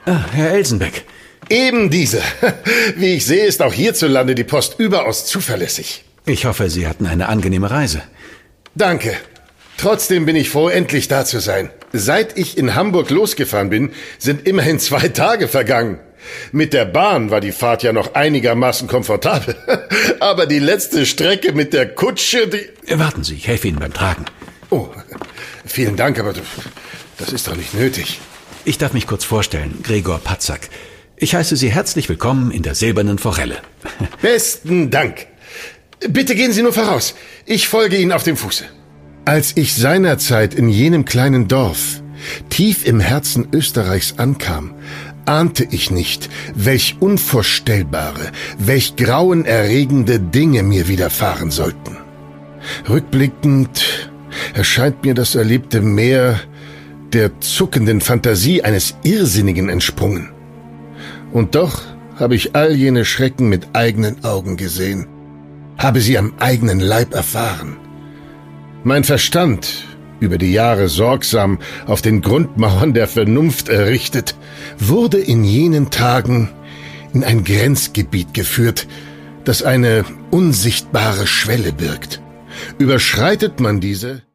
Herr Elsenbeck. Eben diese. Wie ich sehe, ist auch hierzulande die Post überaus zuverlässig. Ich hoffe, Sie hatten eine angenehme Reise. Danke. Trotzdem bin ich froh, endlich da zu sein. Seit ich in Hamburg losgefahren bin, sind immerhin 2 Tage vergangen. Mit der Bahn war die Fahrt ja noch einigermaßen komfortabel. Aber die letzte Strecke mit der Kutsche, die... Warten Sie, ich helfe Ihnen beim Tragen. Oh, vielen Dank, aber das ist doch nicht nötig. Ich darf mich kurz vorstellen, Gregor Patzak. Ich heiße Sie herzlich willkommen in der Silbernen Forelle. Besten Dank. Bitte gehen Sie nur voraus. Ich folge Ihnen auf dem Fuße. Als ich seinerzeit in jenem kleinen Dorf, tief im Herzen Österreichs ankam, ahnte ich nicht, welch unvorstellbare, welch grauenerregende Dinge mir widerfahren sollten. Rückblickend erscheint mir das Erlebte mehr der zuckenden Fantasie eines Irrsinnigen entsprungen. Und doch habe ich all jene Schrecken mit eigenen Augen gesehen, habe sie am eigenen Leib erfahren. Mein Verstand, über die Jahre sorgsam auf den Grundmauern der Vernunft errichtet, wurde in jenen Tagen in ein Grenzgebiet geführt, das eine unsichtbare Schwelle birgt. Überschreitet man diese...